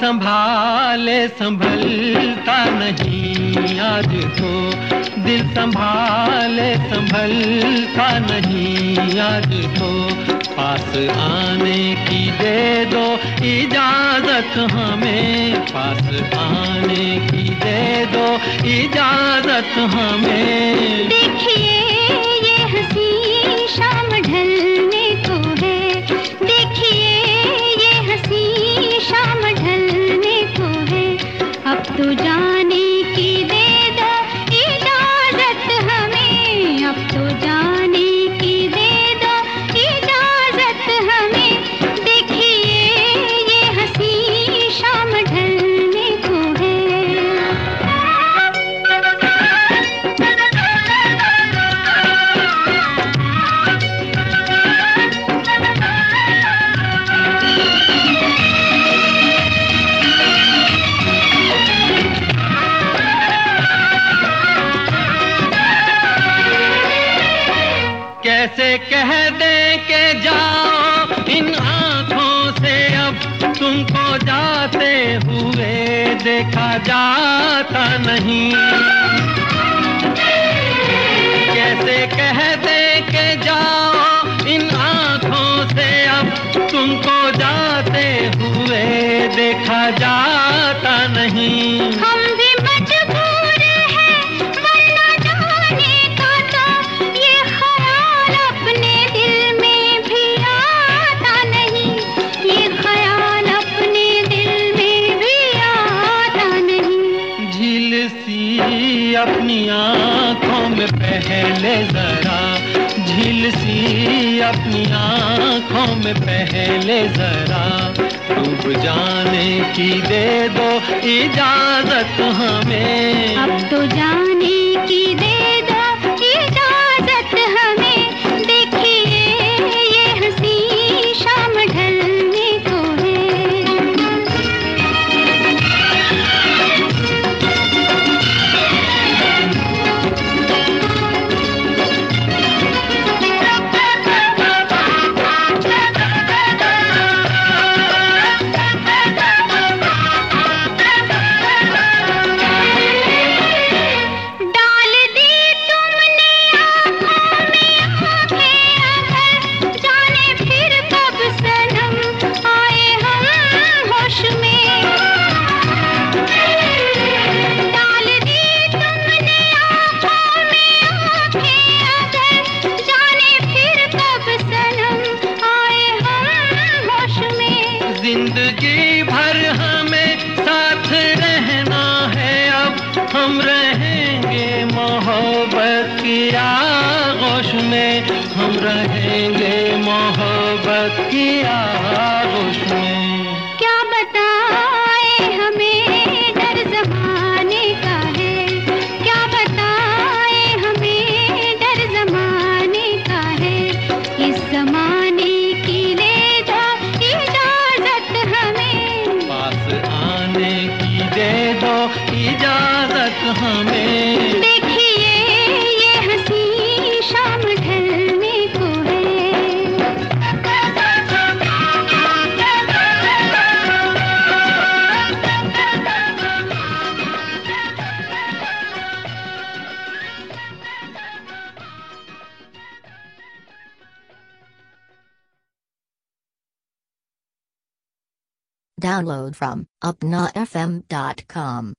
संभाले संभलता नहीं आज तो, दिल संभाले संभलता नहीं आज तो। पास आने की दे दो इजाजत हमें, पास आने की दे दो इजाजत हमें। देखिए ये हंसी शाम ढलने को है, देखिए ये हंसी शाम ढलने को है। अब तो जाने की दे दो इजाजत हमें, अब तो जाने की दे दो इजाजत हमें। देखिए ये हंसी शाम ढलने को है। कैसे कह दे के जाओ इन आँखों से अब तुमको जाते हुए देखा जाता नहीं। कैसे कह दे के जाओ इन आँखों से अब तुमको जाते हुए देखा जाता नहीं। हम भी मजबूर हैं वरना जाने का तो ये ख्याल अपने दिल में भी आता नहीं, ये ख्याल अपने दिल में भी आता नहीं। झील सी अपनी आँखों में पहले जरा, झील सी अपनी आँखों में पहले जरा। डूब जाने की दे दो इजाजत हमें, अब तो जाने की दे दो इजाजत हमें। देखिए ये हंसी शाम ढलने को जिंदगी भर हमें साथ रहना है। अब हम रहेंगे मोहब्बत की आगोश में, हम रहेंगे मोहब्बत की आगोश में। क्या बताए हमें डर ज़माने का है, क्या बताए हमें डर ज़माने का है। इस ज़माने की ले दो इजाज़त हमें, पास आने की दे दो इजाजत हमें। देखिए ये हंसी शाम ढलने को Download from upnafm.com.